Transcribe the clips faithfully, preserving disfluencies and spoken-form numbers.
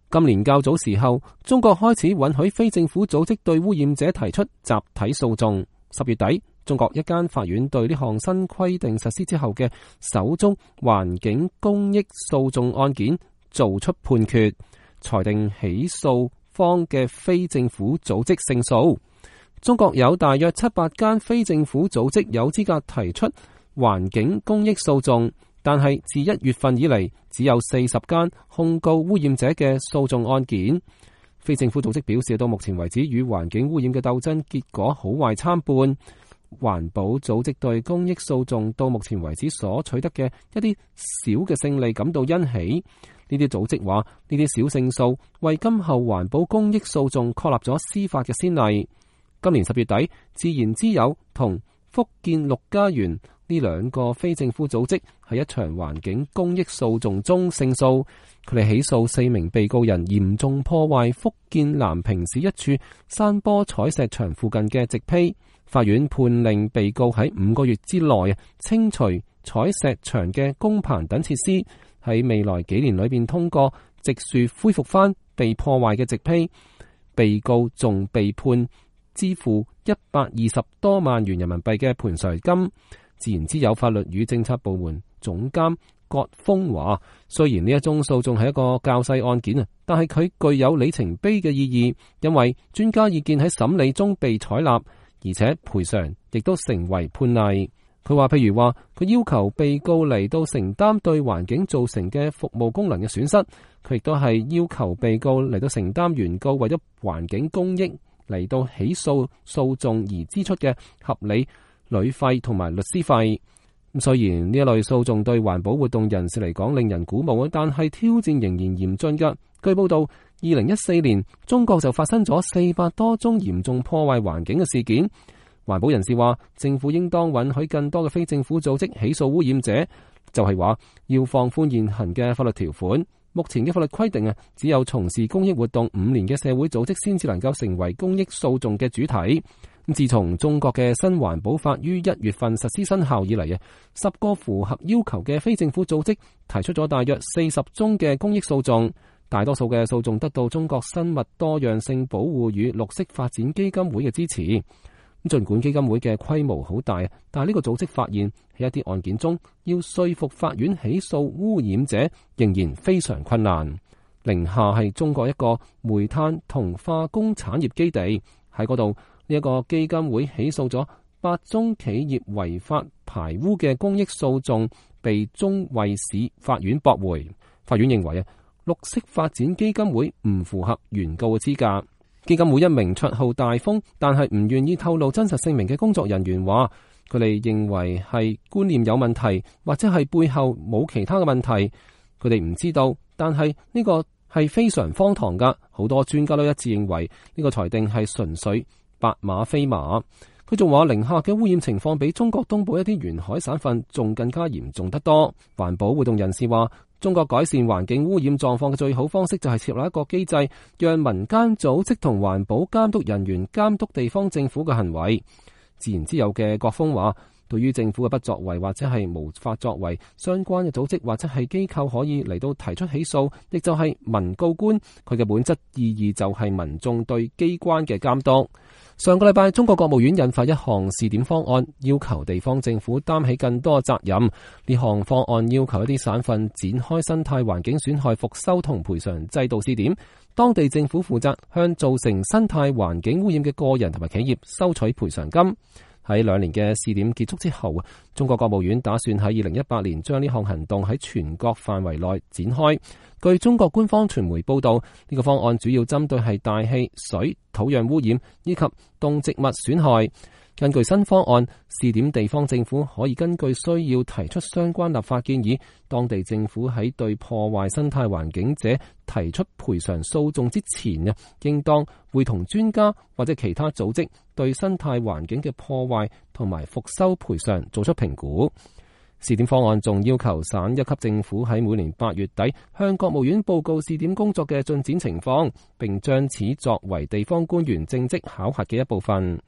今年較早時候，中國開始允許非政府組織對污染者提出集體訴訟。十月底，中國一間法院對呢項新規定實施之後嘅首宗環境公益訴訟案件做出判決，裁定起訴方嘅非政府組織勝訴。中國有大約七八間非政府組織有資格提出環境公益訴訟，但係自一月份以嚟，只有四十間控告污染者嘅訴訟案件。非政府組織表示，到目前為止，與環境污染嘅鬥爭結果好壞參半。環保組織對公益訴訟到目前為止所取得嘅一啲小嘅勝利感到欣喜。呢啲組織話，呢啲小勝訴為今後環保公益訴訟確立咗司法嘅先例。今年十月底，自然之友同福建綠家園呢兩個非政府組織喺一場環境公益訴訟中勝訴，佢哋起訴四名被告人嚴重破壞福建南平市一處山坡採石場附近嘅植被。法院判令被告喺五個月之內清除採石場嘅工棚等設施，喺未來幾年裏邊通過植樹恢復翻被破壞嘅植被。被告仲被判支付一百二十多萬元人民幣嘅賠償金。自然之友法律與政策部門總監葛峰話，雖然呢一宗訴訟係一個較細案件啊，但係佢具有里程碑嘅意義，因為專家意見喺審理中被採納，而且賠償亦都成為判例。佢話，譬如話，佢要求被告嚟到承擔對環境造成嘅服務功能嘅損失，佢亦都係要求被告嚟到承擔原告為咗環境公益嚟到起訴訴訟而支出嘅合理旅費同埋律師費。咁雖然呢一類訴訟對環保活動人士嚟講令人鼓舞，但係挑戰仍然嚴峻噶。據報道，二零一四年中國就發生咗四百多宗嚴重破壞環境嘅事件。環保人士話，政府應當允許更多嘅非政府組織起訴污染者，就係話要放寬現行嘅法律條款。目前嘅法律規定啊，只有從事公益活動五年嘅社會組織先至能夠成為公益訴訟嘅主體。自從中國嘅新環保法於一月份實施生效以嚟啊，十個符合要求嘅非政府組織提出咗大約四十宗嘅公益訴訟，大多數嘅訴訟得到中國生物多樣性保護與綠色發展基金會嘅支持。咁盡管基金會嘅規模好大，但係呢個組織發現喺一啲案件中，要說服法院起訴污染者仍然非常困難。寧夏係中國一個煤炭同化工產業基地，喺嗰度呢一個基金會起訴咗八宗企業違法排污嘅公益訴訟，被中衛市法院駁回。法院認為啊，綠色發展基金會唔符合原告嘅資格。基金會一名綽號大風，但係唔願意透露真實姓名嘅工作人員話，佢哋認為係觀念有問題，或者係背後冇其他嘅問題，佢哋唔知道。但係呢個係非常荒唐噶，好多專家都一致認為呢個裁定係純粹白馬非馬。佢仲話，寧夏嘅污染情況比中國東部一啲沿海省份仲更加嚴重得多。環保活動人士話，中國改善環境污染狀況嘅最好方式就係設立一個機制，讓民間組織同環保監督人員監督地方政府嘅行為。自然之友嘅郭峰話，對於政府嘅不作為或者係無法作為，相關嘅組織或者係機構可以嚟到提出起訴，亦就係民告官。佢嘅本質意義就係民眾對機關嘅監督。上個禮拜，中國國務院印發一項試點方案，要求地方政府擔起更多責任。呢項方案要求一啲省份展開生態環境損害復修同賠償制度試點，當地政府負責向造成生態環境污染嘅個人同埋企業收取賠償金。喺兩年嘅試點結束之後，中國國務院打算喺二零一八年將呢項行動喺全國範圍內展開。據中國官方傳媒報道，呢個方案主要針對係大氣、水、土壤污染以及動植物損害。根據新方案，試點地方政府可以根據需要提出相關立法建議，當地政府喺對破壞生態環境者提出賠償訴訟之前啊，應當會同專家或者其他組織對生態環境嘅破壞同埋復修賠償做出評估。試點方案仲要求省一級政府喺每年八月底向國務院報告試點工作嘅進展情況，並將此作為地方官員政績考核嘅一部分。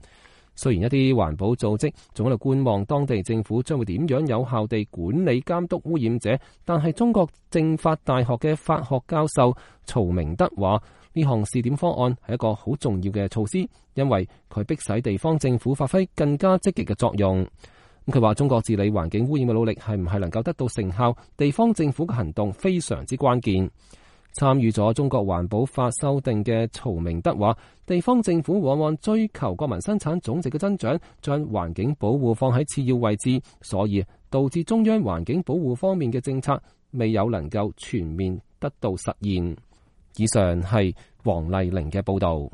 雖然一啲環保組織仲喺度觀望當地政府將會點樣有效地管理監督污染者，但係中國政法大學嘅法學教授曹明德話，呢項試點方案係一個好重要嘅措施，因為佢迫使地方政府發揮更加積極嘅作用。咁佢話中國治理環境污染嘅努力係唔係能夠得到成效，地方政府嘅行動非常之關鍵。參與咗中國環保法修訂嘅曹明德話，地方政府往往追求國民生產總值嘅增長，將環境保護放喺次要位置，所以導致中央環境保護方面嘅政策未有能夠全面得到實現。以上係黃麗玲嘅報導。